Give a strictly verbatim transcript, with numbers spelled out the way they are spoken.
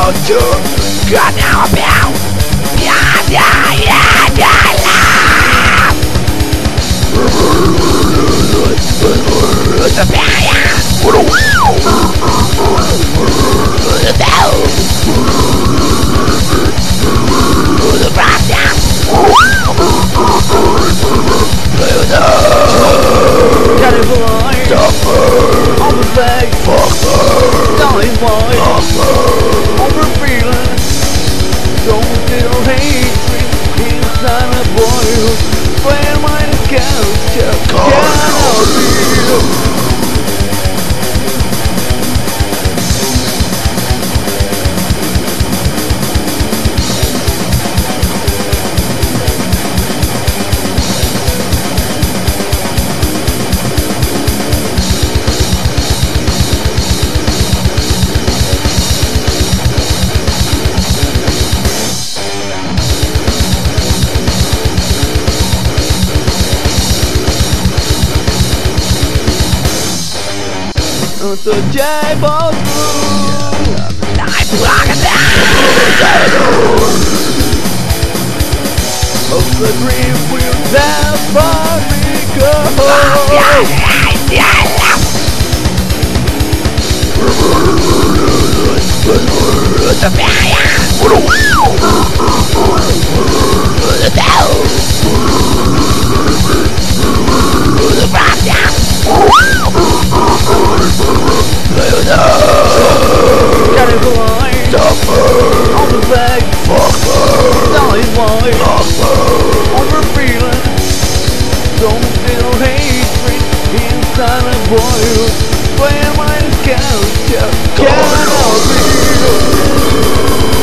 about you. God now about. Yeah, yeah, yeah, yeah, love. The fire. The breakdown. Got it blind. On the back. Dying wide. Over feeling. Don't feel hatred inside a boy. Where my character cannot feel. The jive through. I'm blocking down. Of the dream will never go. The fire. The breakdown. Got it blind. On the back. Dying wide. Over feeling. Don't feel hatred inside a boy. Where my character cannot feel.